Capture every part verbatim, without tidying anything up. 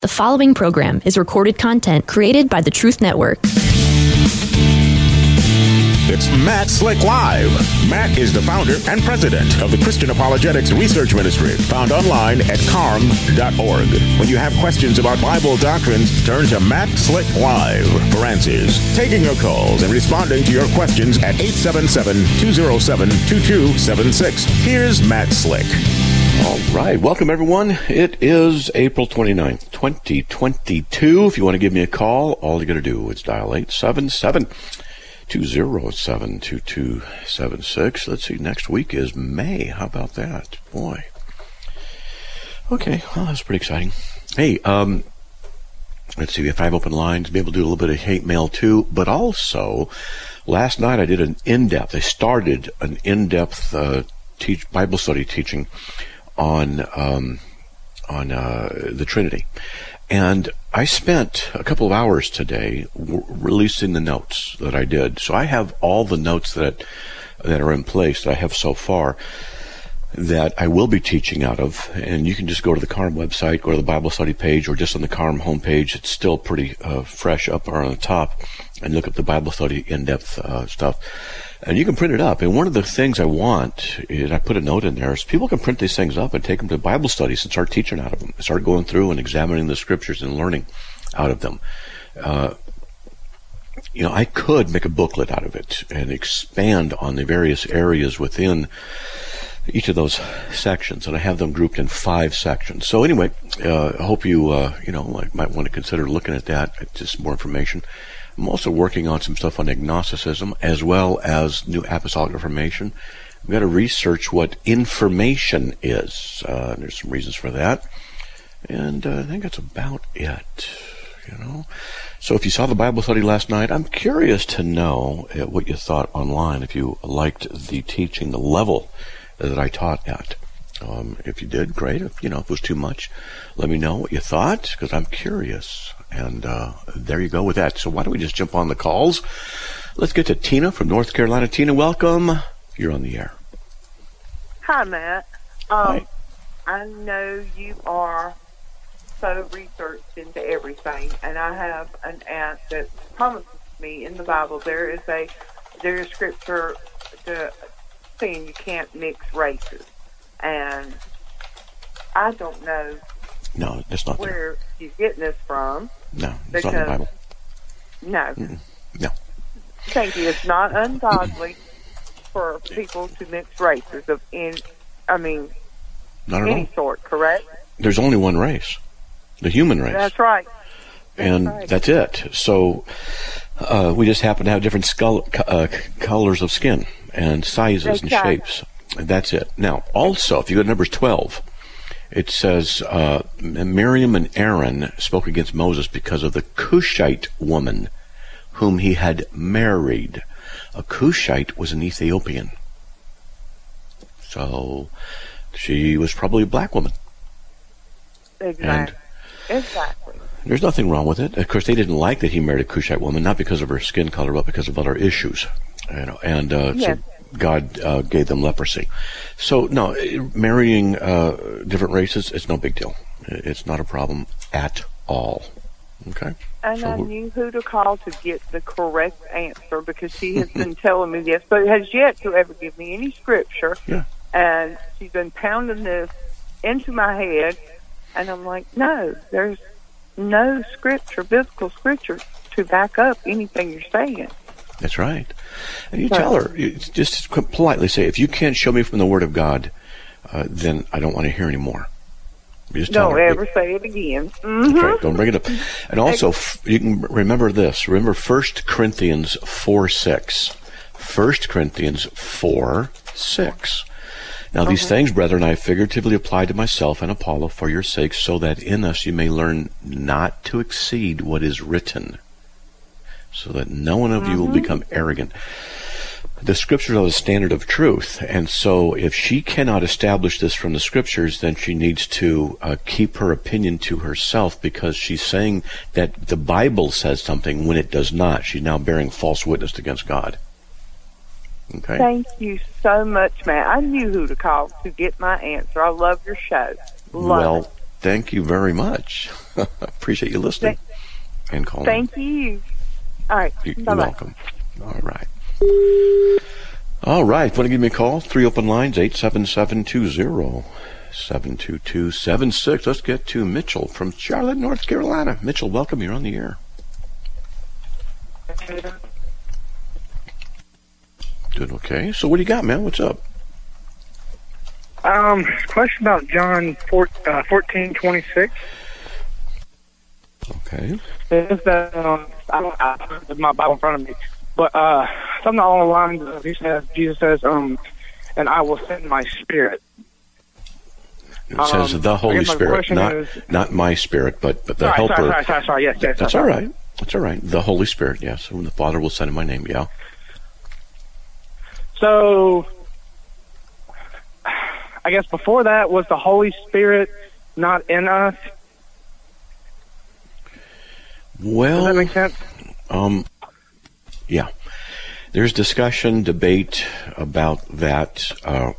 The following program is recorded content created by the Truth Network. It's Matt Slick Live. Matt is the founder and president of the Christian Apologetics Research Ministry, found online at carm dot org. When you have questions about Bible doctrines, turn to Matt Slick Live for answers. Taking your calls and responding to your questions at eight seven seven, two oh seven, two two seven six. Here's Matt Slick. All right. Welcome, everyone. It is April twenty-ninth, twenty twenty-two. If you want to give me a call, all you got to do is dial eight seven seven, two oh seven, two two seven six. Let's see, next week is May. How about that? Boy. Okay, well, that's pretty exciting. Hey, um, let's see, we have five open lines, be able to do a little bit of hate mail too, but also, last night I did an in-depth, I started an in-depth uh, teach, Bible study teaching on um, on uh, the Trinity. And I spent a couple of hours today w- releasing the notes that I did. So I have all the notes that that are in place that I have so far that I will be teaching out of. And you can just go to the Carm website, go to the Bible study page, or just on the Carm homepage. It's still pretty uh, fresh up on the top. And look up the Bible study in-depth uh, stuff. And you can print it up. And one of the things I want, is I put a note in there, is people can print these things up and take them to Bible studies and start teaching out of them. Start going through and examining the scriptures and learning out of them. Uh, you know, I could make a booklet out of it and expand on the various areas within each of those sections. And I have them grouped in five sections. So anyway, uh, I hope you, uh, you know, might want to consider looking at that. Just more information. I'm also working on some stuff on agnosticism as well as New Apostolic Reformation. We've got to research what information is. Uh, there's some reasons for that. And uh, I think that's about it, you know. So if you saw the Bible study last night, I'm curious to know uh, what you thought online, if you liked the teaching, the level that I taught at. Um, if you did, great. If, you know, if it was too much, let me know what you thought, because I'm curious. And uh, there you go with that. So why don't we just jump on the calls? Let's get to Tina from North Carolina. Tina, welcome. You're on the air. Hi, Matt. Um, Hi. I know you are so researched into everything, and I have an aunt that promises me in the Bible there is a there is scripture to, saying you can't mix races, and I don't know. No, that's not where there. you're getting this from. No, it's not in the Bible. No. Mm-mm. No. Thank you. It's not ungodly for people to mix races of in, I mean, Not at any all. sort, correct? There's only one race, the human race. That's right. That's and right. that's it. So uh, we just happen to have different skull, uh, colors of skin and sizes and Exactly. shapes. That's it. Now, also, if you go to Numbers twelve, it says, uh, Miriam and Aaron spoke against Moses because of the Cushite woman whom he had married. A Cushite was an Ethiopian. So she was probably a black woman. Exactly. Exactly. There's nothing wrong with it. Of course, they didn't like that he married a Cushite woman, not because of her skin color, but because of other issues. You know, and uh, Yes. so God uh, gave them leprosy. So, no, marrying uh, different races, it's no big deal. It's not a problem at all. Okay? And so I knew who to call to get the correct answer because she has been telling me this, but has yet to ever give me any scripture. Yeah. And she's been pounding this into my head, and I'm like, no, there's no scripture, biblical scripture, to back up anything you're saying. That's right. And you tell her, you just politely say, if you can't show me from the Word of God, uh, then I don't want to hear any more. You just tell Don't her, ever say it again. Mm-hmm. That's right. Don't bring it up. And also, f- you can remember this. Remember First Corinthians four six. First Corinthians four six. Now, these Mm-hmm. things, brethren, I figuratively apply to myself and Apollo for your sakes, so that in us you may learn not to exceed what is written, so that no one of Mm-hmm. you will become arrogant. The scriptures are the standard of truth, and so if she cannot establish this from the scriptures, then she needs to uh, keep her opinion to herself, because she's saying that the Bible says something when it does not. She's now bearing false witness against God. Okay. Thank you so much, Matt. I knew who to call to get my answer. I love your show. Love Well, it. Thank you very much. Appreciate you listening Thank, and calling. Thank you. All right. You're Bye-bye. welcome. All right. All right. Want to give me a call? Three open lines, eight seven seven, two zero, seven two two seven six. Let's get to Mitchell from Charlotte, North Carolina. Mitchell, welcome. You're on the air. Doing okay. So what do you got, man? What's up? Um, question about John four, uh, fourteen twenty six. Okay. Is that um, I don't I don't have my Bible in front of me, but uh, something along the lines of he says Jesus says um, and I will send my Spirit. It says Um, the I Holy guess my Spirit, question not is- not my Spirit, but but the Sorry, Helper. sorry, sorry, sorry, sorry. Yes, yes. That's sorry. all right. That's all right. The Holy Spirit, yes. Whom the Father will send in my name, yeah. So, I guess before that, was the Holy Spirit not in us? Well, Does that make sense? Um, yeah. There's discussion, debate about that. Uh,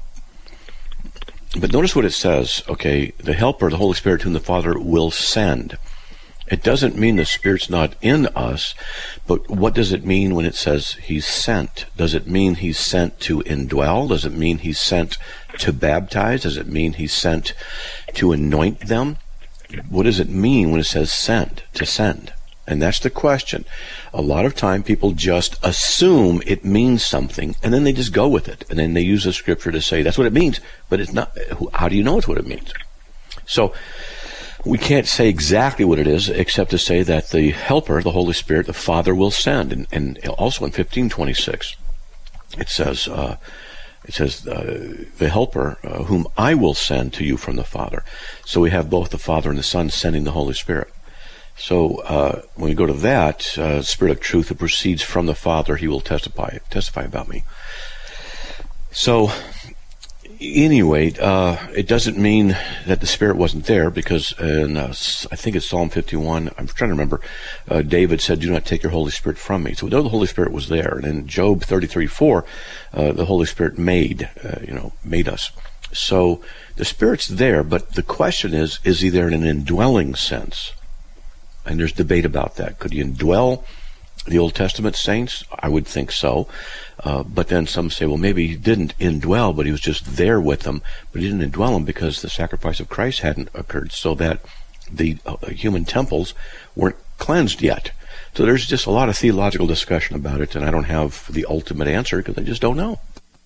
but notice what it says, okay, the Helper, the Holy Spirit, whom the Father will send. It doesn't mean the Spirit's not in us, but what does it mean when it says He's sent? Does it mean He's sent to indwell? Does it mean He's sent to baptize? Does it mean He's sent to anoint them? What does it mean when it says sent, to send? And that's the question. A lot of time people just assume it means something, and then they just go with it. And then they use the scripture to say, that's what it means. But it's not. How do you know it's what it means? So we can't say exactly what it is, except to say that the Helper, the Holy Spirit, the Father will send. And, and also in fifteen twenty-six, it says, uh, it says, uh, the Helper, uh, whom I will send to you from the Father. So we have both the Father and the Son sending the Holy Spirit. So uh, when we go to that, uh, Spirit of truth that proceeds from the Father, He will testify testify about me. So anyway, uh, it doesn't mean that the Spirit wasn't there, because in, uh, I think it's Psalm fifty-one, I'm trying to remember, uh, David said, do not take your Holy Spirit from me. So we know the Holy Spirit was there. And in Job thirty-three four, uh, the Holy Spirit made, uh, you know, made us. So the Spirit's there, but the question is, is He there in an indwelling sense? And there's debate about that. Could He indwell the Old Testament saints? I would think so. Uh, but then some say, well, maybe He didn't indwell, but He was just there with them. But He didn't indwell them because the sacrifice of Christ hadn't occurred, so that the uh, human temples weren't cleansed yet. So there's just a lot of theological discussion about it, and I don't have the ultimate answer because I just don't know.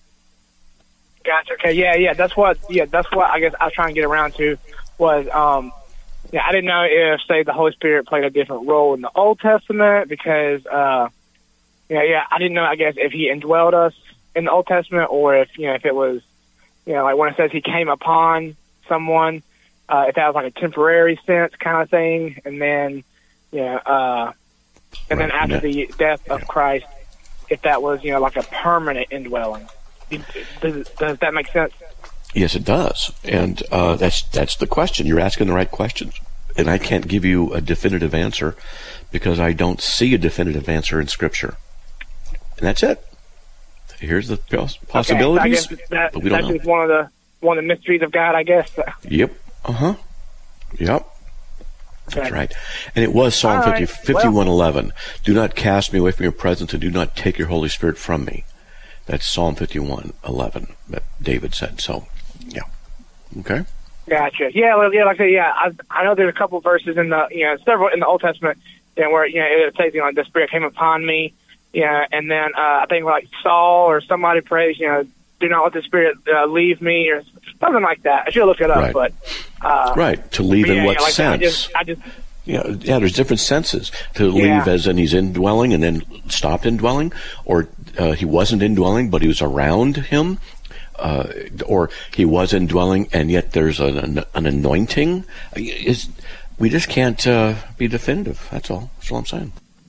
Gotcha. Okay. Yeah. Yeah. That's what. Yeah. That's what I guess I was trying to get around to was. Um, yeah. I didn't know if, say, the Holy Spirit played a different role in the Old Testament because. Uh, yeah. Yeah. I didn't know. I guess if He indwelled us in the Old Testament, or if you know if it was, you know, like when it says He came upon someone, uh, if that was like a temporary sense kind of thing, and then, you know, uh, and Right. then after Yeah. the death of Yeah. Christ, if that was, you know, like a permanent indwelling. Does, does that make sense? Yes, it does. And uh, that's that's the question. You're asking the right questions. And I can't give you a definitive answer because I don't see a definitive answer in Scripture. And that's it. Here's the poss- possibilities, Okay, so I guess that, but we don't that's know. just one of the one of the mysteries of God, I guess. Yep. Uh-huh. Yep. That's Okay. right. And it was Psalm All right. fifty, fifty-one eleven. Do not cast me away from your presence, and do not take your Holy Spirit from me. That's Psalm fifty-one eleven that David said. So, yeah. Okay? Gotcha. Yeah, well, yeah, like I said, yeah, I, I know there's a couple verses in the, you know, several in the Old Testament, you know, where, you know, it says, you know, the Spirit came upon me, yeah, and then uh, I think like Saul or somebody prays, you know, do not let the Spirit uh, leave me, or something like that. I should look it up, Right. but uh, Right. To leave but in yeah, what yeah, like sense? I just, I just, Yeah, yeah. There's different senses. To Yeah. leave as in He's indwelling and then stopped indwelling, or uh, He wasn't indwelling but He was around him, uh, or He was indwelling and yet there's an, an, an anointing. Is we just can't uh, be definitive. That's all. That's all I'm saying.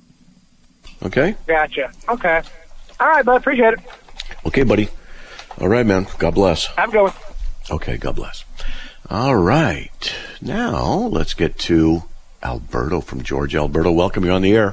Okay. gotcha. Okay. All right, bud. Appreciate it. Okay, buddy. All right, man. God bless. Have a good one. Okay. God bless. All right. Now let's get to Alberto from Georgia. Alberto, welcome. You're on the air.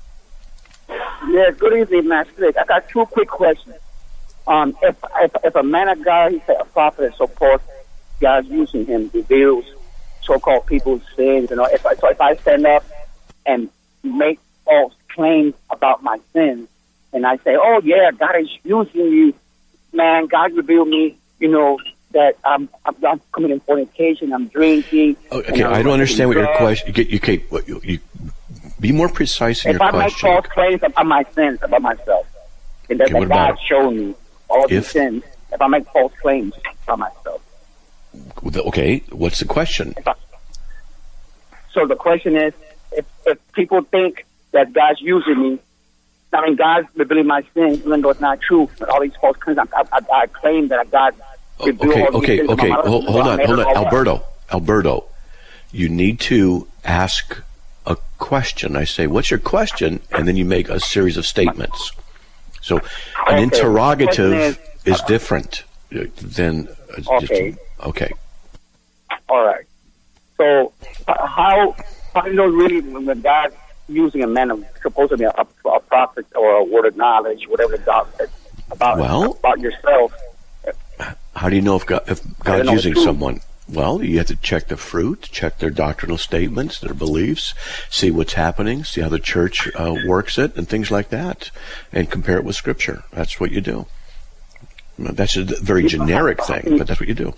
Yes, good evening, Master. I got two quick questions. Um, if, if if a man of God, he's a prophet and so forth, God's using him, reveals so-called people's sins. You know, if I, so if I stand up and make false claims about my sins, and I say, "Oh yeah, God is using you, man. God revealed me, you know, that I'm I'm, I'm committing fornication, I'm drinking." Okay, I'm I don't understand what your question. You, you, okay, what, you, you, be more precise in if your I question. make false claims about my sins, about myself, and that, Okay, what that God about- showed me all these If- sins. If I make false claims about myself. Okay, what's the question? If I, so the question is, if, if people think that God's using me, I mean, God's revealing my sins, even though it's not true, but all these false claims, I, I, I claim that God revealed Okay, all these okay, sins okay. about my Hold, life. hold on, I hold made on, it all up. Alberto, Alberto. You need to ask a question. I say, "What's your question?" And then you make a series of statements. So, an Okay, interrogative the is, question is- different than uh, just Okay. a, okay. All right. So uh, how how do you know really when God using a man, of, supposed to be a, a prophet or a word of knowledge, whatever God says about Well- about yourself? How do you know if God, if don't God's know using the truth. someone? Well, you have to check the fruit, check their doctrinal statements, their beliefs, see what's happening, see how the church uh, works it, and things like that, and compare it with Scripture. That's what you do. That's a very generic thing, but that's what you do.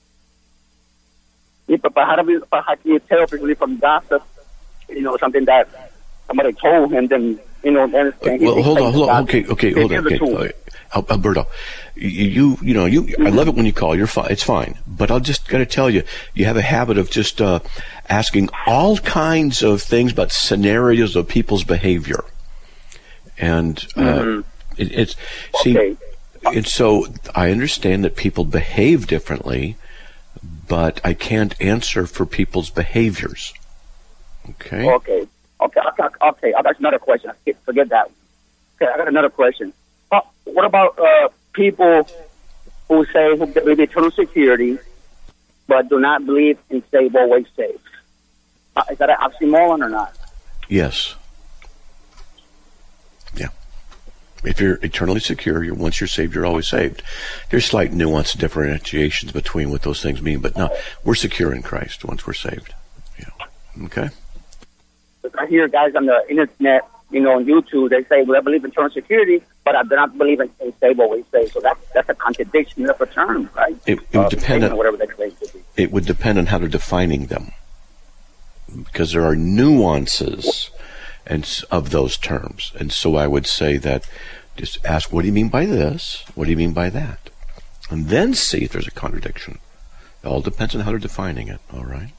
Yeah, but, but how do we? But how can you tell people from gossip? You know, something that somebody told him. Then you know, then then Well, he hold on, thinks hold on. God- Okay, okay, Here's hold on. the Okay, truth. okay. Al- Alberto, you, you, you know, you. I love it when you call. You're fine. It's fine. But I'll just got to tell you, you have a habit of just uh, asking all kinds of things about scenarios of people's behavior, and uh, Mhm. it, it's see. Okay. And so I understand that people behave differently, but I can't answer for people's behaviors. Okay. Okay. Okay. Okay. Okay. I got another question. Forget that. Okay. I got another question. Uh, what about uh, people who say who believe in eternal security, but do not believe in save always save? Uh, is that an oxymoron or not? Yes. Yeah. If you're eternally secure, you're, once you're saved, you're always saved. There's slight nuance differentiations between what those things mean, but no, we're secure in Christ once we're saved. Yeah. Okay. I hear guys on the internet, you know, on YouTube, they say, well, I believe in eternal security, but I do not believe in, in save always save. So that's, that's a contradiction of a term, right? It, it would Uh, depend on, whatever they claim to be. it would depend on how they're defining them, because there are nuances and s- of those terms. And so I would say that just ask, what do you mean by this? What do you mean by that? And then see if there's a contradiction. It all depends on how they're defining it. All right.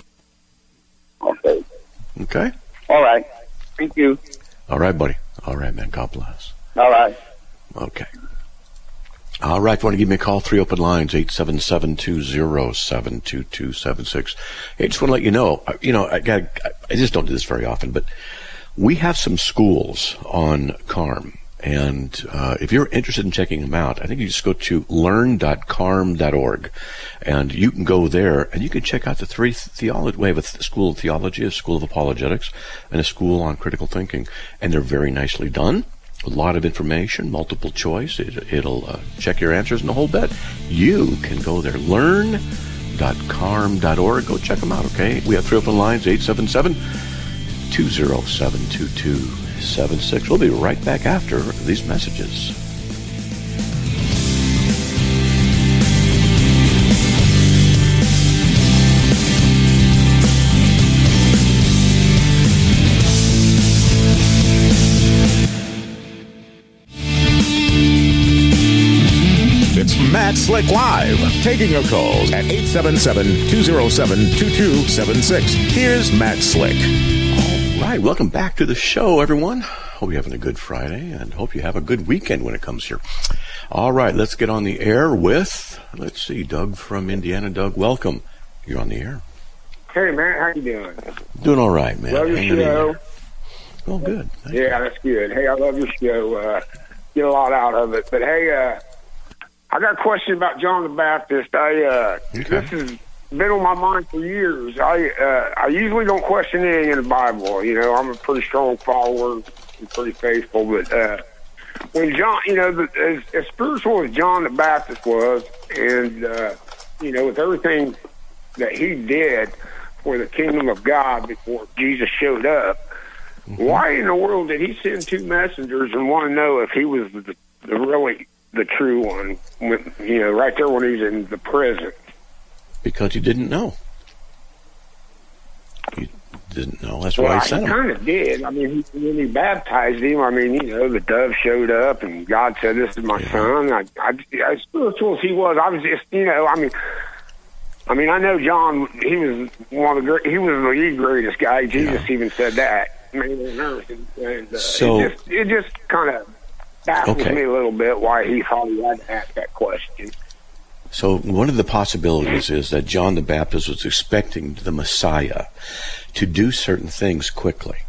Okay. Okay. All right. Thank you. All right, buddy. All right, man. God bless. All right. Okay. All right. If you want to give me a call, three open lines, eight seven seven, two zero seven, two two seven six. Hey, just want to let you know, I- you know, I, got, I just don't do this very often, but we have some schools on Carm. And uh, if you're interested in checking them out, I think you just go to learn dot carm dot org, and you can go there and you can check out the three theology. We have a th- school of theology, a school of apologetics, and a school on critical thinking, and they're very nicely done. A lot of information, multiple choice. It, it'll uh, check your answers and the whole bit. You can go there, learn dot carm dot org. Go check them out. Okay, we have three open lines, eight seven seven, two zero seven, two two seven six. We'll be right back after these messages. It's Matt Slick Live, taking your calls at eight seven seven, two zero seven, two two seven six. Here's Matt Slick. All right, welcome back to the show, everyone. Hope you're having a good Friday, and hope you have a good weekend when it comes here. All right, let's get on the air with, let's see, Doug from Indiana. Doug, welcome. You're on the air. Hey, man, how you doing? Doing all right, man. Love your Hanging in show. there. Oh, good. Thank you. Yeah, that's good. Hey, I love your show. Uh, get a lot out of it. But, hey, uh, I got a question about John the Baptist. I uh, Okay. This has been on my mind for years. I uh, I usually don't question anything in the Bible. You know, I'm a pretty strong follower and pretty faithful. But uh, when John, you know, the, as, as spiritual as John the Baptist was, and, uh, you know, with everything that he did, for the kingdom of God before Jesus showed up. Mm-hmm. Why in the world did he send two messengers and want to know if he was the, the really the true one? When, you know, right there when he's in the prison. Because he didn't know. He didn't know. That's why well, he sent he him. kind of did. I mean, he, when he baptized him, I mean, you know, the dove showed up and God said, "This is my yeah. son." I, I, as spiritual as he was, I was just, you know, I mean, I mean, I know John. He was one of the great. He was the greatest guy. Jesus yeah. even said that. Man on earth, and, and uh, so it just, it just kind of baffles okay. me a little bit why he thought he had to ask that question. So one of the possibilities is that John the Baptist was expecting the Messiah to do certain things quickly.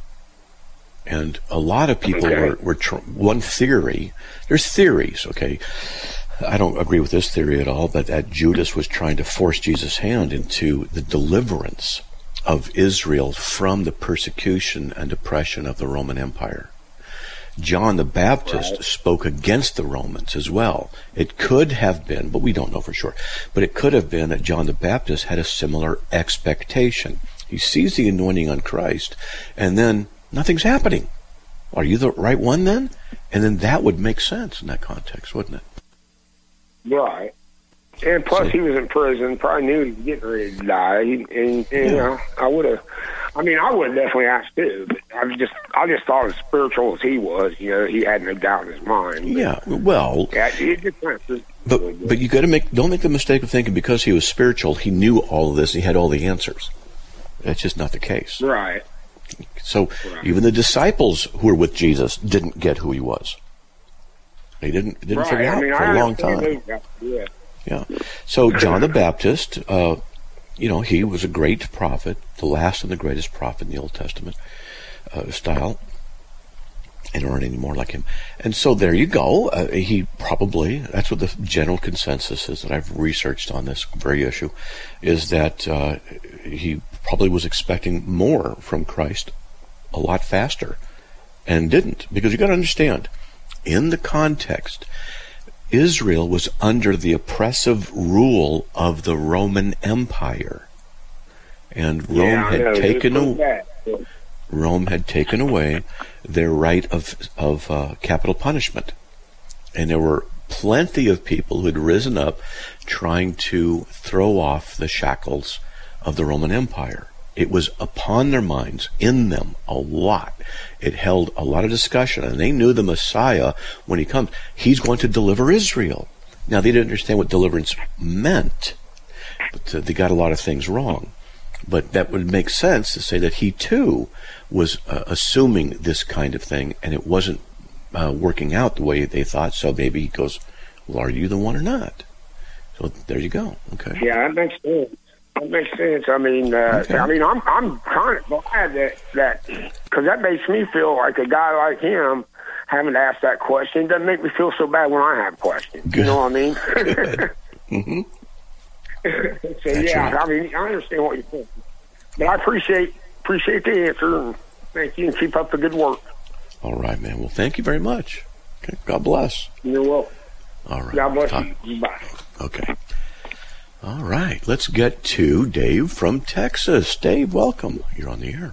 And a lot of people okay. were, were tr- one theory, there's theories, okay? I don't agree with this theory at all, but that Judas was trying to force Jesus' hand into the deliverance of Israel from the persecution and oppression of the Roman Empire. John the Baptist right. spoke against the Romans as well. It could have been, but we don't know for sure, but it could have been that John the Baptist had a similar expectation. He sees the anointing on Christ, and then nothing's happening. Are you the right one then? And then that would make sense in that context, wouldn't it? Right. And plus, so, he was in prison. Probably knew he was getting ready to die. He, and, and yeah. you know, I would have. I mean, I would have definitely asked too. But I just, I just thought as spiritual as he was, you know, he had no doubt in his mind. But, yeah. Well. Yeah, it just kind of, but but you got to make don't make the mistake of thinking because he was spiritual, he knew all of this. He had all the answers. That's just not the case. Right. So right. even the disciples who were with Jesus didn't get who he was. They didn't didn't right. figure it out I mean, for I a long time. Yeah. Yeah. So John the Baptist, uh, you know, he was a great prophet, the last and the greatest prophet in the Old Testament uh, style. And there aren't any more like him. And so there you go. Uh, he probably, that's what the general consensus is that I've researched on this very issue, is that uh, he probably was expecting more from Christ a lot faster and didn't. Because you got to understand, in the context, Israel was under the oppressive rule of the Roman Empire. And Rome yeah, had know, taken away Rome had taken away their right of of uh, capital punishment. And there were plenty of people who had risen up trying to throw off the shackles of the Roman Empire. It was upon their minds, in them, a lot. It held a lot of discussion, and they knew the Messiah, when he comes, he's going to deliver Israel. Now, they didn't understand what deliverance meant, but uh, they got a lot of things wrong. But that would make sense to say that he, too, was uh, assuming this kind of thing, and it wasn't uh, working out the way they thought, so maybe he goes, well, are you the one or not? So there you go, okay? Yeah, that makes sense. That makes sense. I mean, uh, okay. I mean, I'm I'm kind of glad that that because that makes me feel like a guy like him having to ask that question doesn't make me feel so bad when I have questions. Good. You know what I mean? mm-hmm. so That's yeah, right. I mean, I understand what you're saying, but I appreciate appreciate the answer and thank you and keep up the good work. All right, man. Well, thank you very much. Okay. God bless. You're welcome. All right. God bless Talk. you. Bye. Okay. All right, let's get to Dave from Texas. Dave, welcome. You're on the air.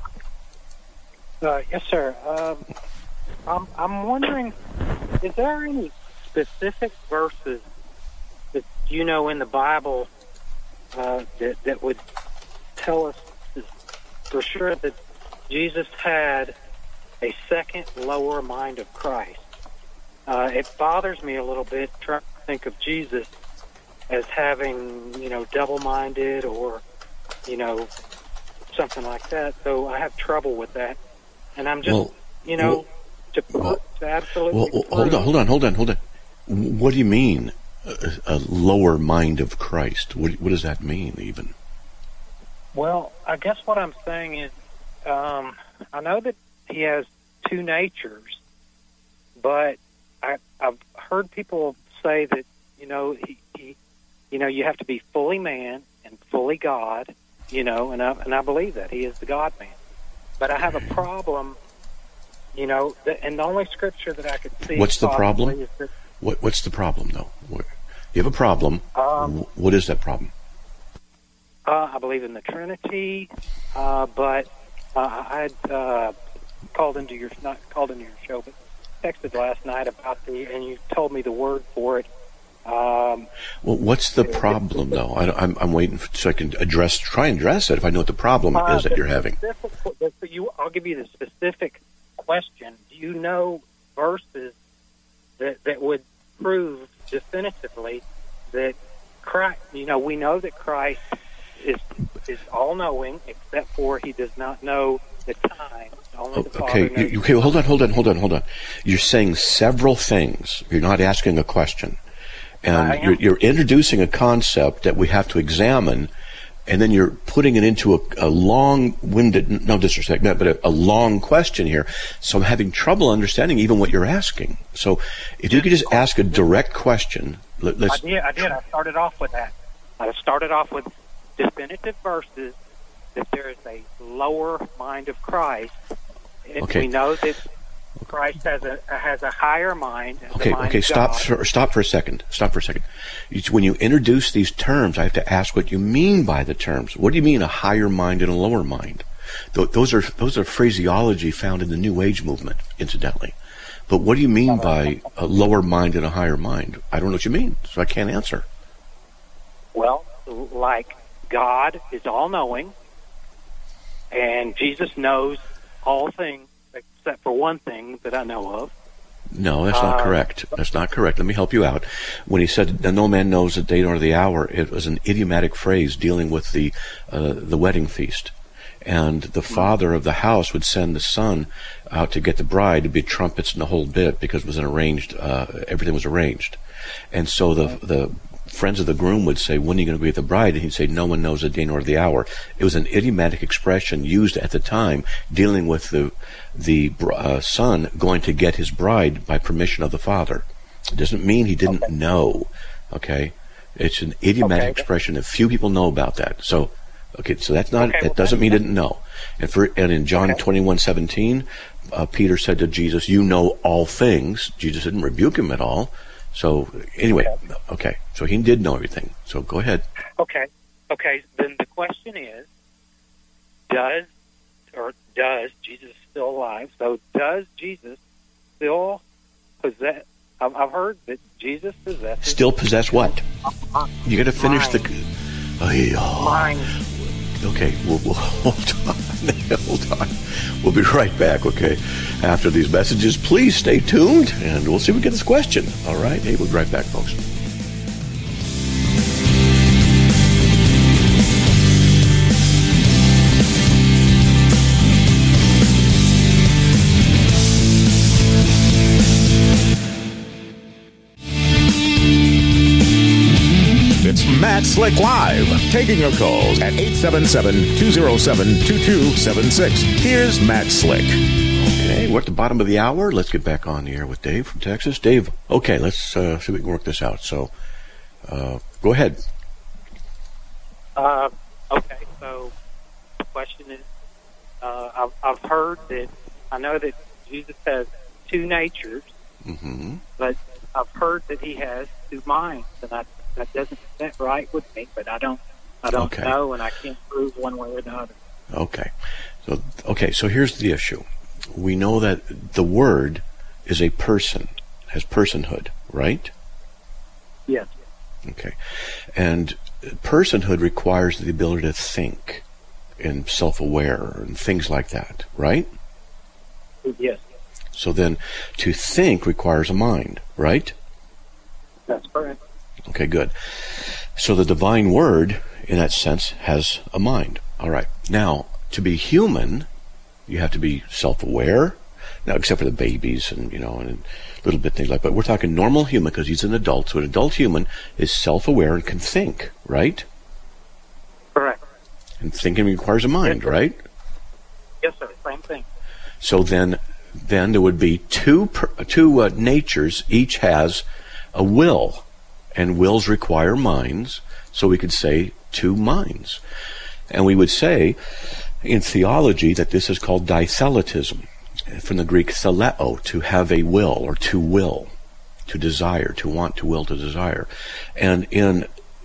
Uh, yes, sir. Um, I'm, I'm wondering, is there any specific verses that you know in the Bible uh, that that would tell us for sure that Jesus had a second lower mind of Christ? Uh, it bothers me a little bit trying to think of Jesus as having, you know, double-minded or, you know, something like that. So I have trouble with that. And I'm just, well, you know, well, to, well, to absolutely... Well, hold on, hold on, hold on, hold on. What do you mean, a, a lower mind of Christ? What, what does that mean, even? Well, I guess what I'm saying is, um, I know that he has two natures, but I, I've heard people say that, you know, he, he You know, you have to be fully man and fully God, you know, and I, and I believe that. He is the God-man. But I have a problem, you know, the, and the only scripture that I could see... What's the problem? Is that, what, what's the problem, though? What, you have a problem. Um, what is that problem? Uh, I believe in the Trinity, uh, but uh, I had uh, called into your not called into your show, but texted last night about the, and you told me the word for it. Um, well, what's the problem, though? I, I'm, I'm waiting for, so I can address, try and address it if I know what the problem uh, is that you're having. Specific, you, I'll give you the specific question. Do you know verses that that would prove definitively that Christ? You know, we know that Christ is is all-knowing, except for he does not know the time. Only the Father okay, knows. you, you, okay, hold on, hold on, hold on, hold on. You're saying several things. You're not asking a question. And you're, you're introducing a concept that we have to examine, and then you're putting it into a, a long-winded, no disrespect, but a, a long question here. So I'm having trouble understanding even what you're asking. So if you could just ask a direct question. Let, let's. I did, I did. I started off with that. I started off with definitive verses that there is a lower mind of Christ. And okay. We know that Christ has a has a higher mind. Okay, mind okay, stop for, stop for a second. Stop for a second. When you introduce these terms, I have to ask what you mean by the terms. What do you mean a higher mind and a lower mind? Th- those are those are phraseology found in the New Age movement, incidentally. But what do you mean by a lower mind and a higher mind? I don't know what you mean, so I can't answer. Well, like God is all-knowing, and Jesus knows all things, except for one thing that I know of. No, that's not uh, correct. That's not correct. Let me help you out. When he said, "No man knows the day nor the hour," it was an idiomatic phrase dealing with the uh, the wedding feast. And the father of the house would send the son out to get the bride, to be trumpets and the whole bit, because it was an arranged, uh, everything was arranged. And so the the friends of the groom would say, "When are you going to be with the bride?" And he'd say, "No one knows the day nor the hour." It was an idiomatic expression used at the time dealing with the the uh, son going to get his bride by permission of the father. It doesn't mean he didn't okay. know, okay? It's an idiomatic okay. expression that few people know about that. So, okay, so that's not, okay, that well, doesn't mean he didn't know. And for and in John okay. twenty-one seventeen, uh, Peter said to Jesus, "You know all things." Jesus didn't rebuke him at all. So, anyway, okay. okay, so he did know everything. So go ahead. Okay, okay, then the question is, does, or does Jesus still alive? So does Jesus still possess, I've, I've heard that Jesus possesses... Still possess what? You got to finish mind. the... Oh, yeah. Mind. Okay, we'll, we'll hold on. Hold on. We'll be right back, okay? After these messages, please stay tuned, and we'll see if we get this question. All right? Hey, we'll be right back, folks. Matt Slick Live, taking your calls at eight seven seven, two oh seven, two two seven six. Here's Matt Slick. Okay, we're at the bottom of the hour. Let's get back on the air with Dave from Texas. Dave, okay, let's uh, see if we can work this out. So, uh, go ahead. Uh, okay, so the question is, uh, I've, I've heard that, I know that Jesus has two natures, mm-hmm. but I've heard that he has two minds, and I That doesn't sit right with me, but I don't, I don't okay. know, and I can't prove one way or the other. Okay, so okay, so here's the issue. We know that the Word is a person, has personhood, right? Yes. Okay, and personhood requires the ability to think and self-aware and things like that, right? Yes. So then, to think requires a mind, right? That's correct. Okay, good. So the divine word, in that sense, has a mind. All right. Now, to be human, you have to be self-aware. Now, except for the babies and, you know, and little bit things like that. But we're talking normal human because he's an adult. So an adult human is self-aware and can think, right? Correct. And thinking requires a mind, yes, right? Yes, sir. Same thing. So then, then there would be two, per, two uh, natures. Each has a will. And wills require minds, so we could say two minds. And we would say in theology that this is called ditheletism, from the Greek theleo, to have a will, or to will, to desire, to want, to will, to desire. And in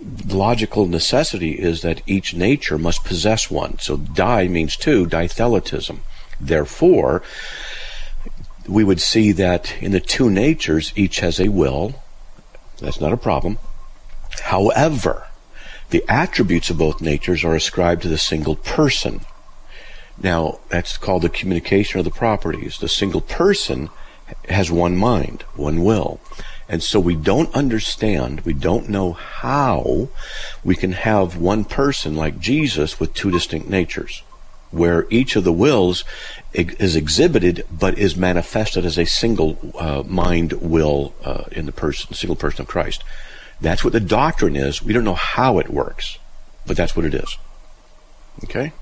logical necessity is that each nature must possess one. So di means two, ditheletism. Therefore, we would see that in the two natures, each has a will. That's not a problem. However, the attributes of both natures are ascribed to the single person. Now, that's called the communication of the properties. The single person has one mind, one will. And so we don't understand, we don't know how we can have one person like Jesus with two distinct natures, where each of the wills is exhibited but is manifested as a single uh, mind will uh, in the person, single person of Christ. That's what the doctrine is. We don't know how it works, but that's what it is. Okay?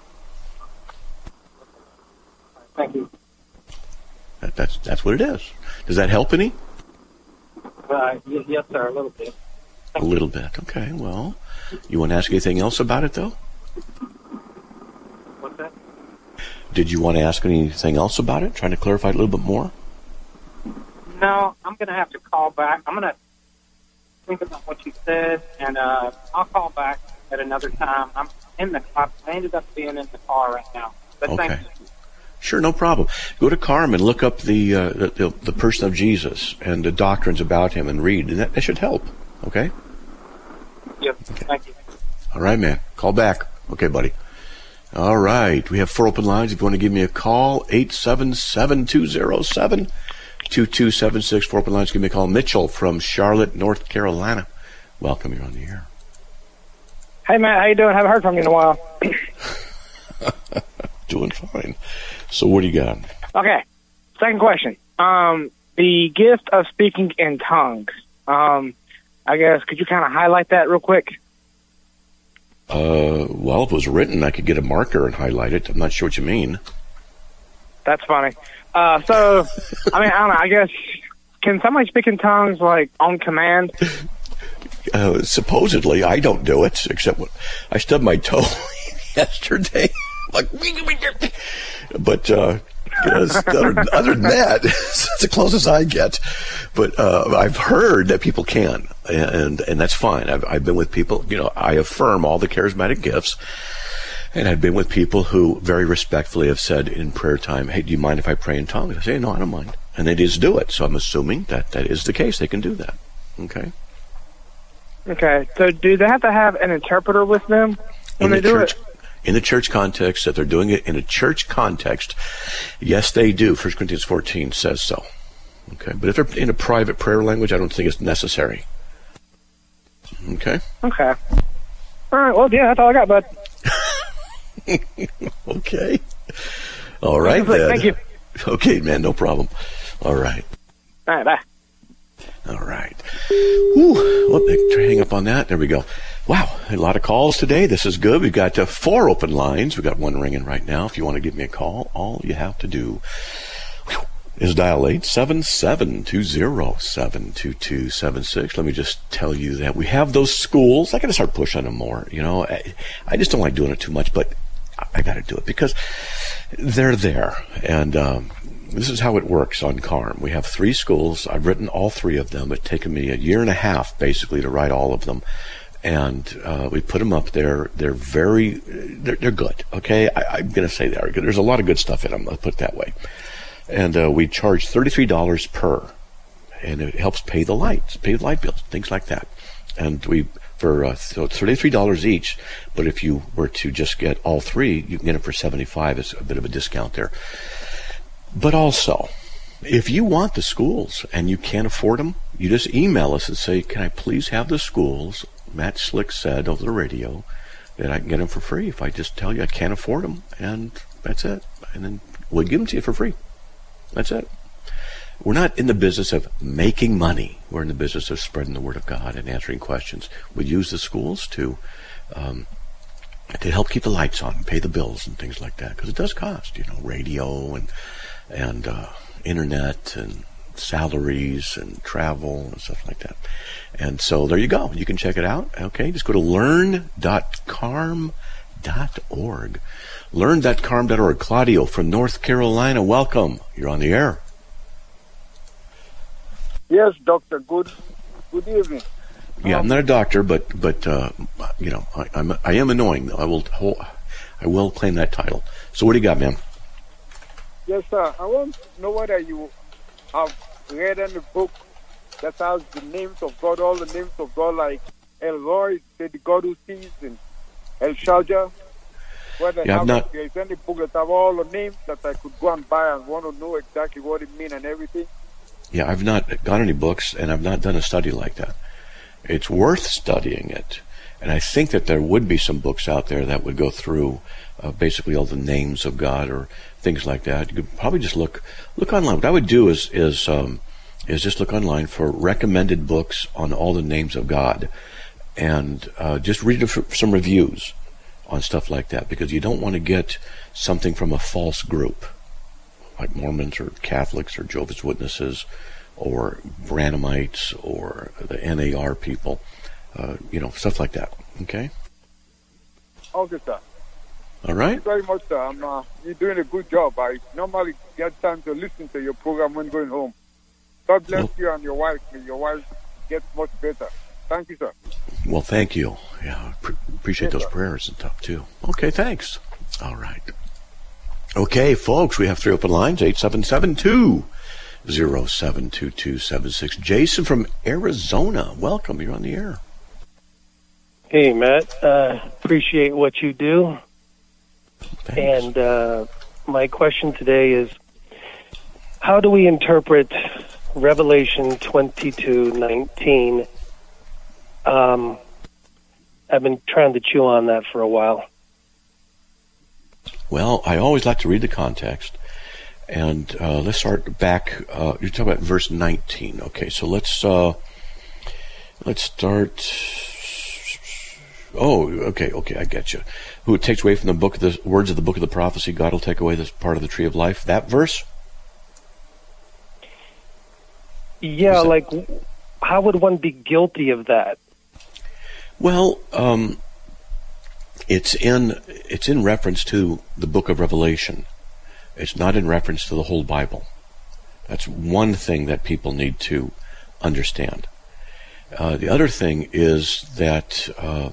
Thank you. That, that's that's what it is. Does that help any? Uh, y- yes, sir, a little bit. A little bit. Okay, well, you want to ask anything else about it, though? What's that? Did you want to ask anything else about it? Trying to clarify it a little bit more? No, I'm going to have to call back. I'm going to think about what you said, and uh, I'll call back at another time. I'm in the. I ended up being in the car right now. But Okay. thank you. Sure, no problem. Go to Carm and look up the, uh, the, the the person of Jesus and the doctrines about him and read, and that, that should help. Okay? Yes, thank you. All right, man. Call back. Okay, buddy. All right. We have four open lines. If you want to give me a call, eight seven seven, two zero seven, two two seven six. Four open lines. Give me a call. Mitchell from Charlotte, North Carolina. Welcome. You're on the air. Hey, Matt, how you doing? Haven't heard from you in a while. Doing fine. So what do you got? Okay, second question. Um, the gift of speaking in tongues. Um, I guess, could you kind of highlight that real quick? Uh, well, if it was written, I could get a marker and highlight it. I'm not sure what you mean. That's funny. Uh, so, I mean, I don't know, I guess, can somebody speak in tongues, like, on command? Uh, supposedly, I don't do it, except when I stubbed my toe yesterday. Like, but uh, yes, other, other than that, it's the closest I get. But uh, I've heard that people can, and and that's fine. I've I've been with people. You know, I affirm all the charismatic gifts, and I've been with people who very respectfully have said in prayer time, "Hey, do you mind if I pray in tongues?" I say, "No, I don't mind," and they just do it. So I'm assuming that that is the case. They can do that. Okay. Okay, so do they have to have an interpreter with them when In they the do church, it? in the church context, that they're doing it in a church context, yes, they do. First Corinthians fourteen says so. Okay, but if they're in a private prayer language, I don't think it's necessary. Okay. Okay. All right, well, yeah, that's all I got, bud. Okay. All right, Thank then. you. Okay, man, no problem. All right. All right, bye. All right. Whew. Well, they hang up on that. There we go. Wow, a lot of calls today. This is good. We've got uh, four open lines. We've got one ringing right now. If you want to give me a call, all you have to do whew, is dial eight seven seven, two zero seven, two two seven six. Let me just tell you that we have those schools. I got to start pushing them more. You know, I, I just don't like doing it too much, but I got to do it because they're there. And um, this is how it works on Carm. We have three schools. I've written all three of them. It's taken me a year and a half, basically, to write all of them. And uh, we put them up there. They're very, they're, they're good. Okay, I, I'm going to say they are good. There's a lot of good stuff in them. Let's put it that way. And uh, we charge thirty-three dollars per, and it helps pay the lights, pay the light bills, things like that. And we for uh, so it's thirty-three dollars each. But if you were to just get all three, you can get them for seventy-five. It's a bit of a discount there. But also, if you want the schools and you can't afford them, you just email us and say, "Can I please have the schools?" Matt Slick said over the radio that I can get them for free if I just tell you I can't afford them, and that's it. And then we'll give them to you for free. That's it. We're not in the business of making money. We're in the business of spreading the word of God and answering questions. We use the schools to um, to help keep the lights on and pay the bills and things like that, because it does cost, you know, radio and and uh, internet and salaries and travel and stuff like that. And so there you go. You can check it out. Okay, just go to learn dot carm dot org. learn dot carm dot org. Claudio from North Carolina, welcome. You're on the air. Yes, Doctor. Good good evening. Yeah, I'm not a doctor, but but uh, you know, I, I'm I am annoying though. I will I will claim that title. So what do you got, man? Yes, sir. I want to know whether you have read in the book that has the names of God, all the names of God, like El Roy, the God who sees, and El Shaddai. Whether Yeah, I've not. there is any book that have all the names that I could go and buy and want to know exactly what it means and everything. Yeah, I've not got any books, and I've not done a study like that. It's worth studying it, and I think that there would be some books out there that would go through uh, basically all the names of God or things like that. You could probably just look look online. What I would do is is um, is just look online for recommended books on all the names of God, and uh, just read some reviews on stuff like that, because you don't want to get something from a false group like Mormons or Catholics or Jehovah's Witnesses or Branhamites or the N A R people, uh, you know, stuff like that. Okay? Okay, sir. All right? Thank you very much, sir. I'm, uh, you're doing a good job. I normally get time to listen to your program when going home. God bless Well, you and your wife. May your wife get much better. Thank you, sir. well, thank you. Yeah, I pre- appreciate Yes, those sir. prayers and stuff, too. Okay, thanks. All right. Okay, folks, we have three open lines, eight seven seven, two oh seven, two two seven six. Jason from Arizona, welcome. You're on the air. Hey, Matt. Uh, appreciate what you do. Thanks. And uh, my question today is, how do we interpret Revelation twenty-two nineteen? Um, I've been trying to chew on that for a while. Well, I always like to read the context. And uh, let's start back. Uh, you're talking about verse nineteen. Okay, so let's uh, let's start. Oh, okay, okay, I get you. Who takes away from the book of the words of the book of the prophecy, God will take away this part of the tree of life. That verse. Yeah, that- like, how would one be guilty of that? Well, um, it's in it's in reference to the book of Revelation. It's not in reference to the whole Bible. That's one thing that people need to understand. Uh, the other thing is that uh,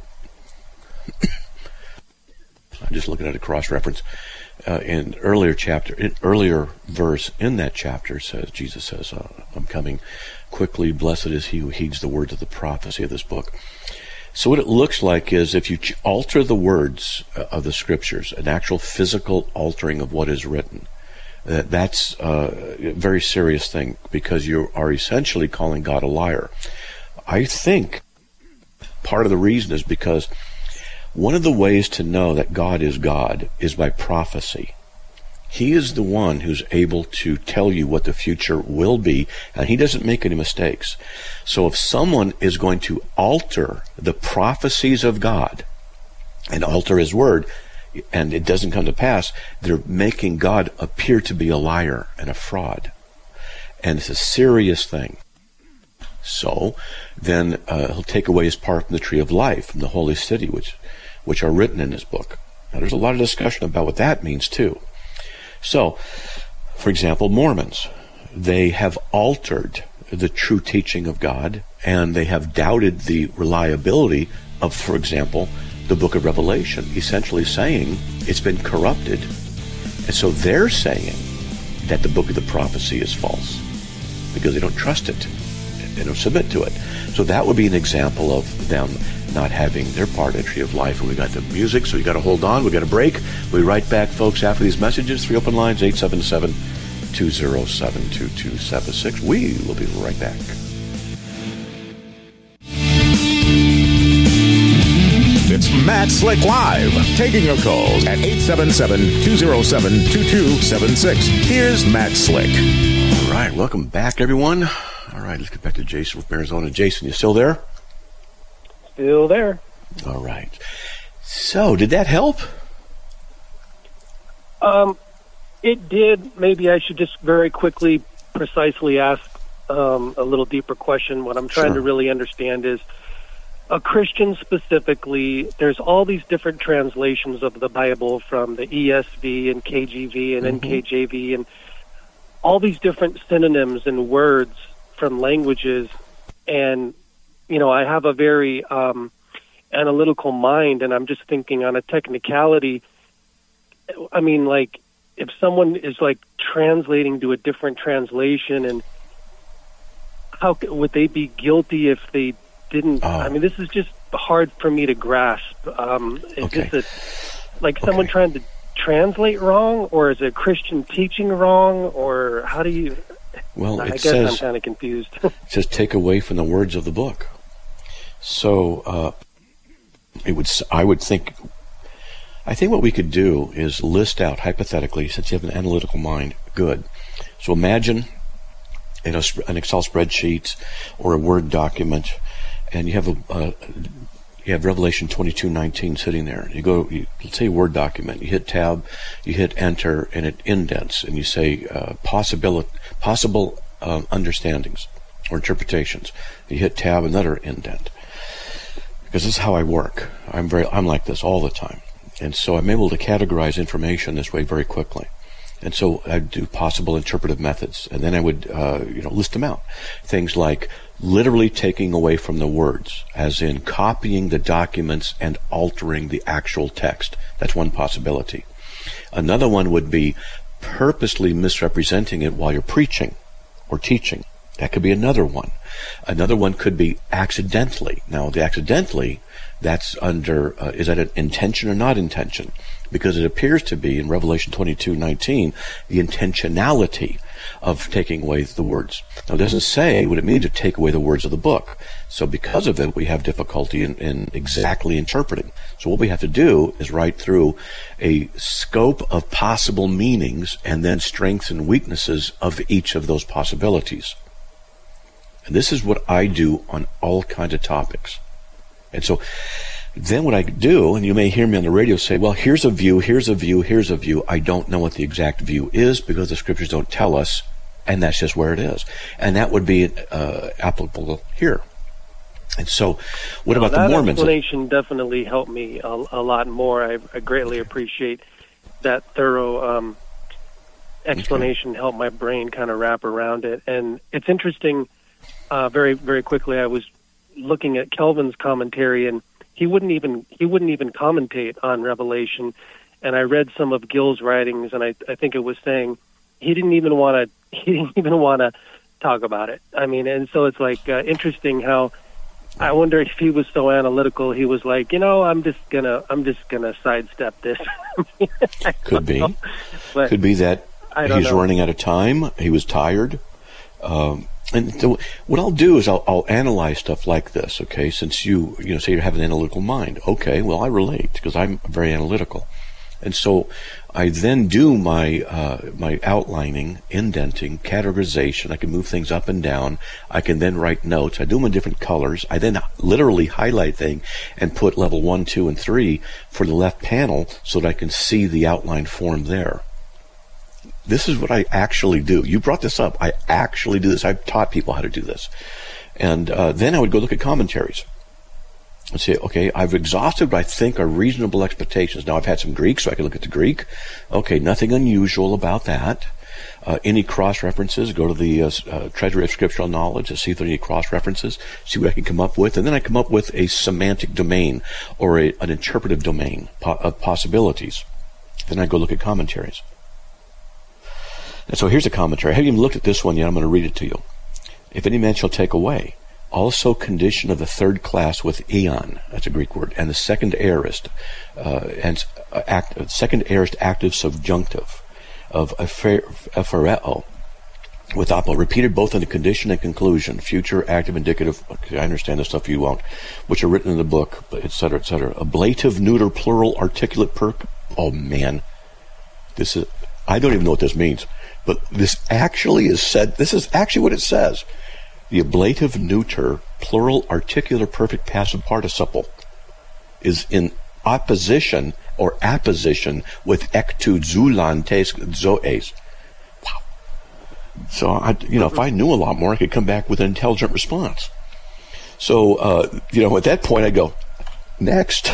I'm just looking at a cross-reference. Uh, in earlier chapter, in earlier verse in that chapter says, Jesus says, uh, "I'm coming quickly. Blessed is he who heeds the words of the prophecy of this book." So what it looks like is if you ch- alter the words uh, of the scriptures, an actual physical altering of what is written, that that's uh, a very serious thing, because you are essentially calling God a liar. I think part of the reason is because one of the ways to know that God is God is by prophecy. He is the one who's able to tell you what the future will be, and he doesn't make any mistakes. So if someone is going to alter the prophecies of God and alter his word, and it doesn't come to pass, they're making God appear to be a liar and a fraud. And it's a serious thing. So then uh, he'll take away his part from the tree of life, from the holy city, which which are written in his book. Now there's a lot of discussion about what that means too. So, for example, Mormons, they have altered the true teaching of God, and they have doubted the reliability of, for example, the book of Revelation, essentially saying it's been corrupted. And so they're saying that the book of the prophecy is false because they don't trust it. They don't submit to it. So that would be an example of them not having their part in the tree of life. And we got the music, so you got to hold on. We got a break. We'll be right back, folks, after these messages. Three open lines, eight seven seven, two oh seven, two two seven six. We will be right back. It's Matt Slick Live, taking your calls at eight seven seven, two oh seven, two two seven six. Here's Matt Slick. All right, welcome back, everyone. All right, let's get back to Jason from Arizona. Jason, you still there? Still there. All right. So, did that help? Um, it did. Maybe I should just very quickly, precisely ask um, a little deeper question. What I'm trying Sure. to really understand is, a Christian specifically, there's all these different translations of the Bible, from the E S V and K J V and Mhm. N K J V, and all these different synonyms and words from languages. And you know, I have a very um, analytical mind, and I'm just thinking on a technicality. I mean, like, if someone is, like, translating to a different translation, and how would they be guilty if they didn't? Oh. I mean, this is just hard for me to grasp. Um, is okay. this a, like someone okay. trying to translate wrong, or is it Christian teaching wrong, or how do you... Well, I it guess says, I'm kind of confused. It says take away from the words of the book. So uh, it would. I would think. I think what we could do is list out hypothetically, since you have an analytical mind. Good. So imagine in a, an Excel spreadsheet or a Word document, and you have a. a You have Revelation twenty-two nineteen sitting there. You go, you, let's say Word document. You hit Tab, you hit Enter, and it indents, and you say uh, possible possible uh, understandings or interpretations. You hit Tab, another indent. Because this is how I work. I'm very, I'm like this all the time, and so I'm able to categorize information this way very quickly. And so I do possible interpretive methods, and then I would, uh, you know, list them out. Things like literally taking away from the words, as in copying the documents and altering the actual text. That's one possibility. Another one would be purposely misrepresenting it while you're preaching or teaching. That could be another one. Another one could be accidentally. Now, the accidentally, that's under, uh, is that an intention or not intention? Because it appears to be in Revelation twenty-two nineteen the intentionality of taking away the words. Now, it doesn't say what it means to take away the words of the book. So because of it, we have difficulty in, in exactly interpreting. So what we have to do is write through a scope of possible meanings and then strengths and weaknesses of each of those possibilities. And this is what I do on all kinds of topics. And so then what I do, and you may hear me on the radio say, well, here's a view, here's a view, here's a view. I don't know what the exact view is because the scriptures don't tell us, and that's just where it is. And that would be uh, applicable here. And so what well, about the Mormons? That explanation definitely helped me a, a lot more. I, I greatly appreciate that thorough um, explanation. Okay. Helped my brain kind of wrap around it. And it's interesting, uh, very, very quickly, I was looking at Kelvin's commentary, and he wouldn't even he wouldn't even commentate on Revelation. And I read some of Gill's writings, and I, I think it was saying he didn't even want to he didn't even want to talk about it. I mean, and so it's like uh, interesting how I wonder if he was so analytical. He was like, you know, I'm just gonna I'm just gonna sidestep this. Could be, could be that he's know. running out of time. He was tired. Um, And so what I'll do is I'll, I'll analyze stuff like this, okay? Since you, you know, say you have an analytical mind. Okay, well, I relate because I'm very analytical. And so I then do my uh, my outlining, indenting, categorization. I can move things up and down. I can then write notes. I do them in different colors. I then literally highlight things and put level one, two, and three for the left panel so that I can see the outline form there. This is what I actually do. You brought this up. I actually do this. I've taught people how to do this. And uh, then I would go look at commentaries and say, okay, I've exhausted what I think are reasonable expectations. Now, I've had some Greek, so I can look at the Greek. Okay, nothing unusual about that. Uh, any cross-references, go to the uh, uh, Treasury of Scriptural Knowledge to see if there are any cross-references, see what I can come up with, and then I come up with a semantic domain or a, an interpretive domain po- of possibilities. Then I go look at commentaries. And so here's a commentary. I haven't even looked at this one yet. I'm going to read it to you. If any man shall take away, also condition of the third class with eon, that's a Greek word, and the second aorist, uh, and uh, act, second aorist active subjunctive of aphereo with apo, repeated both in the condition and conclusion, future, active, indicative, okay, I understand this stuff you won't, which are written in the book, et cetera, et cetera. Ablative, neuter, plural, articulate, per, oh man, this is, I don't even know what this means. But this actually is said, this is actually what it says. The ablative neuter, plural, articular, perfect, passive participle is in opposition or apposition with ektu zulantes zoes. Wow. So, I, you know, if I knew a lot more, I could come back with an intelligent response. So, uh, you know, at that point, I go, next.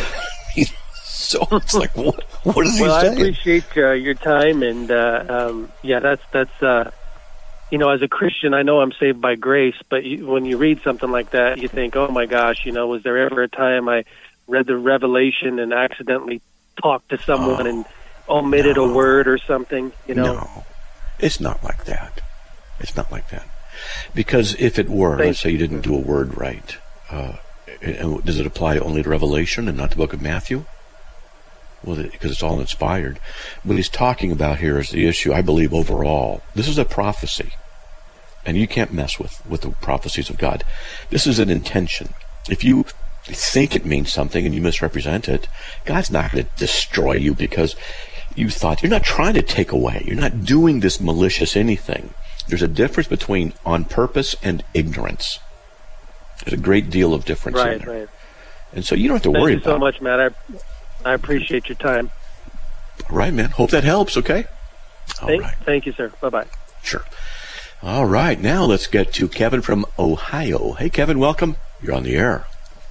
So it's like, what, what is he well, saying? Well, I appreciate uh, your time, and uh, um, yeah, that's that's uh, you know, as a Christian, I know I'm saved by grace, but you, when you read something like that, you think, oh my gosh, you know, was there ever a time I read the Revelation and accidentally talked to someone oh, and omitted no. a word or something, you know? No, it's not like that. It's not like that. Because if it were, Thank let's say you didn't do a word right, uh, and does it apply only to Revelation and not the book of Matthew? Well, because it's all inspired. What he's talking about here is the issue, I believe, overall. This is a prophecy. And you can't mess with, with the prophecies of God. This is an intention. If you think it means something and you misrepresent it, God's not going to destroy you because you thought, you're not trying to take away. You're not doing this malicious anything. There's a difference between on purpose and ignorance. There's a great deal of difference right, in there. Right. And so you don't have to Thank worry you about it. so much, Matt. I, I appreciate your time. All right, man. Hope that helps, okay? All thank, right. Thank you, sir. Bye-bye. Sure. All right. Now let's get to Kevin from Ohio. Hey, Kevin, welcome. You're on the air.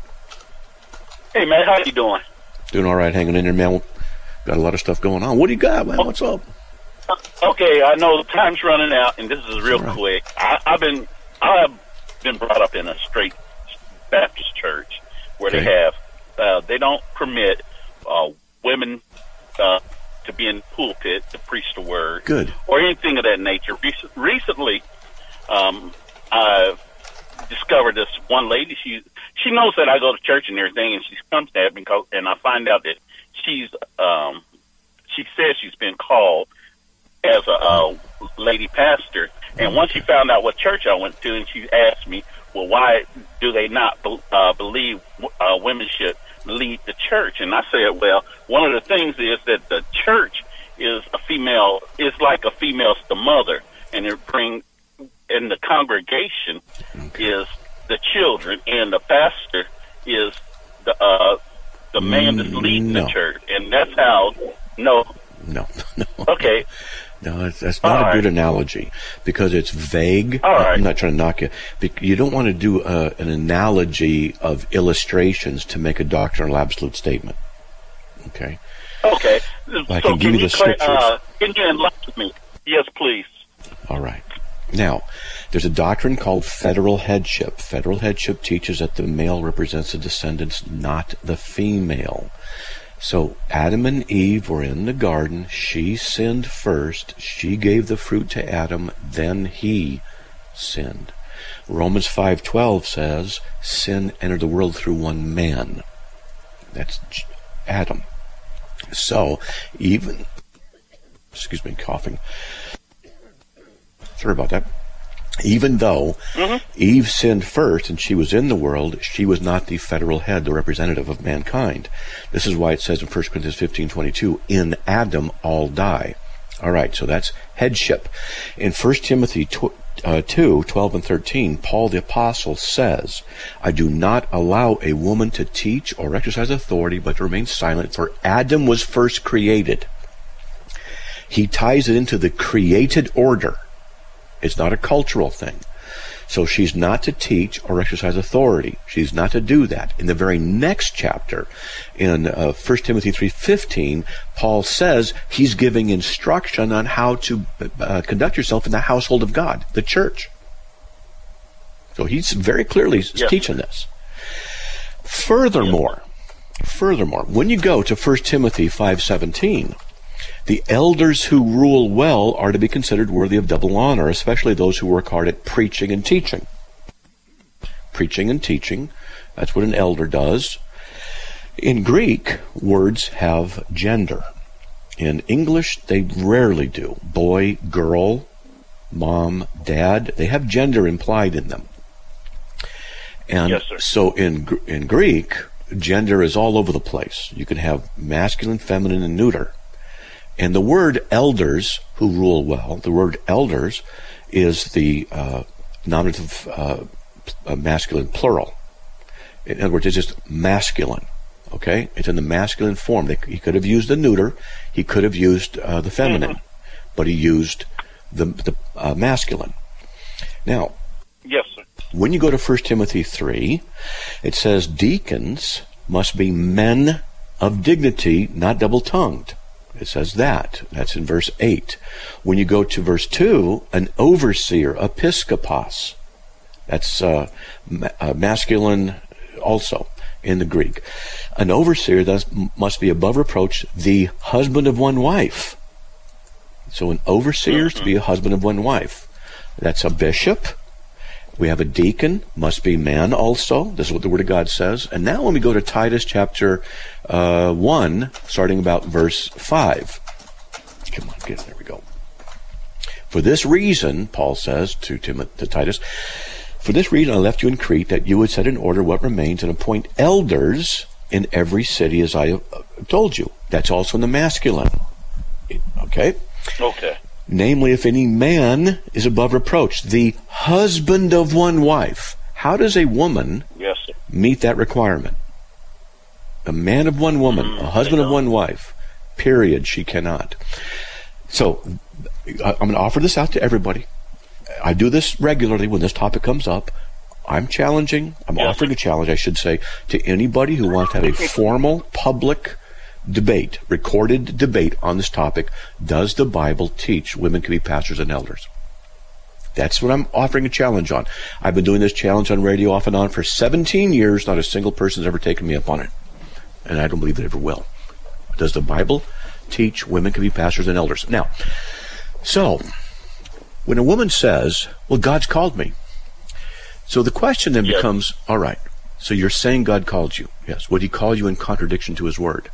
Hey, Matt. How you doing? Doing all right. Hanging in there, man. Got a lot of stuff going on. What do you got, man? What's up? Okay, I know the time's running out, and this is real right. quick. I, I've been I've been brought up in a straight Baptist church where okay. they have uh, they don't permit uh, women uh, to be in the pulpit to preach the word, good, or anything of that nature. Rec- recently, um, I discovered this one lady. She she knows that I go to church and everything, and she comes to me, and I find out that she's um, she says she's been called as a uh, lady pastor. And once she found out what church I went to, and she asked me, well, why do they not be- uh, believe uh, women should lead the church? And I said, well, one of the things is that the church is a female, is like a female's the mother, and it bring, and the congregation okay. is the children, and the pastor is the uh, the man that's leading no. the church, and that's how. No, no, no. Okay. No, that's, that's not All a good right. analogy because it's vague. All right. I'm not trying to knock you. You don't want to do uh, an analogy of illustrations to make a doctrinal absolute statement. Okay? Okay. I so can give you the clear, scriptures. Uh, can you enlighten me? Yes, please. All right. Now, there's a doctrine called federal headship. Federal headship teaches that the male represents the descendants, not the female. So Adam and Eve were in the garden. She sinned first. She gave the fruit to Adam. Then he sinned. Romans five twelve says, sin entered the world through one man. That's Adam. So even, excuse me, coughing. Sorry about that. Even though mm-hmm. Eve sinned first and she was in the world, she was not the federal head, the representative of mankind. This is why it says in First Corinthians fifteen twenty-two, in Adam all die. All right, so that's headship. In First Timothy two twelve and thirteen, Paul the Apostle says, I do not allow a woman to teach or exercise authority, but to remain silent, for Adam was first created. He ties it into the created order. It's not a cultural thing. So she's not to teach or exercise authority. She's not to do that. In the very next chapter, in uh, First Timothy three fifteen, Paul says he's giving instruction on how to uh, conduct yourself in the household of God, the church. So he's very clearly yes. teaching this. Furthermore, yes. furthermore, when you go to First Timothy five seventeen, the elders who rule well are to be considered worthy of double honor, especially those who work hard at preaching and teaching. Preaching and teaching, that's what an elder does. In Greek, words have gender. In English, they rarely do. Boy, girl, mom, dad, they have gender implied in them. And yes, sir. so in in Greek, gender is all over the place. You can have masculine, feminine, and neuter. And the word elders who rule well, the word elders is the uh, nominative uh, masculine plural. In other words, it's just masculine. Okay? It's in the masculine form. They, he could have used the neuter. He could have used uh, the feminine. Mm-hmm. But he used the, the uh, masculine. Now, yes, sir. When you go to First Timothy three, it says deacons must be men of dignity, not double-tongued. It says that. That's in verse eight. When you go to verse two, an overseer, episkopos. That's uh, ma- uh, masculine also in the Greek. An overseer thus must be above reproach, the husband of one wife. So an overseer is to be a husband of one wife. That's a bishop. We have a deacon, must be man also. This is what the Word of God says. And now when we go to Titus chapter uh, one, starting about verse five. Come on, get it. There we go. For this reason, Paul says to, Tim- to Titus, for this reason I left you in Crete, that you would set in order what remains and appoint elders in every city as I have told you. That's also in the masculine. Okay? Okay. Namely, if any man is above reproach, the husband of one wife. How does a woman yes, sir. meet that requirement? A man of one woman, mm, a husband of one wife. Period. She cannot. So, I'm going to offer this out to everybody. I do this regularly when this topic comes up. I'm challenging, I'm yes. offering a challenge, I should say, to anybody who wants to have a formal, public debate, recorded debate on this topic. Does the Bible teach women can be pastors and elders? That's what I'm offering a challenge on. I've been doing this challenge on radio off and on for seventeen years. Not a single person's ever taken me up on it. And I don't believe it ever will. Does the Bible teach women can be pastors and elders? Now, so, when a woman says, well, God's called me. So the question then yes. becomes, all right, so you're saying God called you. Yes. Would he call you in contradiction to his word?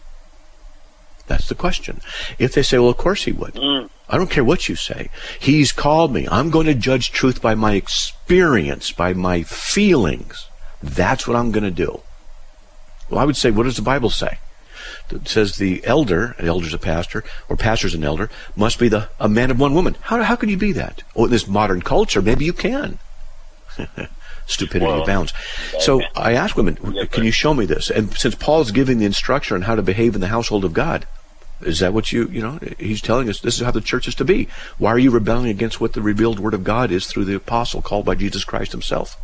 That's the question. If they say, well, of course he would. Mm. I don't care what you say. He's called me. I'm going to judge truth by my experience, by my feelings. That's what I'm going to do. Well, I would say, what does the Bible say? It says the elder, an elder's a pastor, or pastor's an elder, must be the a man of one woman. How, how can you be that? Oh, in this modern culture, maybe you can. Stupidity well, abounds. So I ask women, can you show me this? And since Paul's giving the instruction on how to behave in the household of God, is that what you, you know, he's telling us this is how the church is to be. Why are you rebelling against what the revealed word of God is through the apostle called by Jesus Christ himself?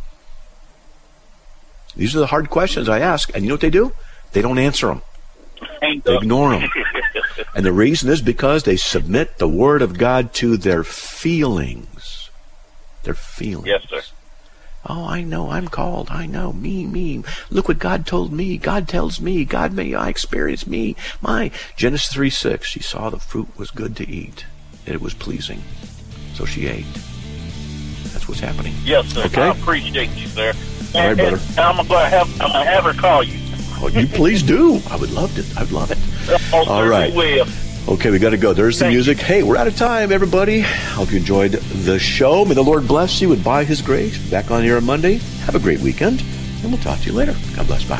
These are the hard questions I ask, and you know what they do? They don't answer them. They ignore them. And the reason is because they submit the word of God to their feelings. Their feelings. Yes, sir. Oh, I know, I'm called. I know, me, me. Look what God told me. God tells me. God may I experience me. My Genesis three six. She saw the fruit was good to eat. It was pleasing. So she ate. That's what's happening. Yes, sir. Okay? I appreciate you, sir. All right, brother. And I'm going to have, I'm going to have her call you. Oh, you please do. I would love it. I'd love it. Oh, all sir, right. We will. Okay, we got to go. There's the Thank music. You. Hey, we're out of time, everybody. Hope you enjoyed the show. May the Lord bless you and by his grace. Back on here on Monday. Have a great weekend, and we'll talk to you later. God bless. Bye.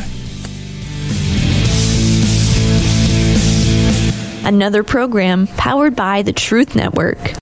Another program powered by the Truth Network.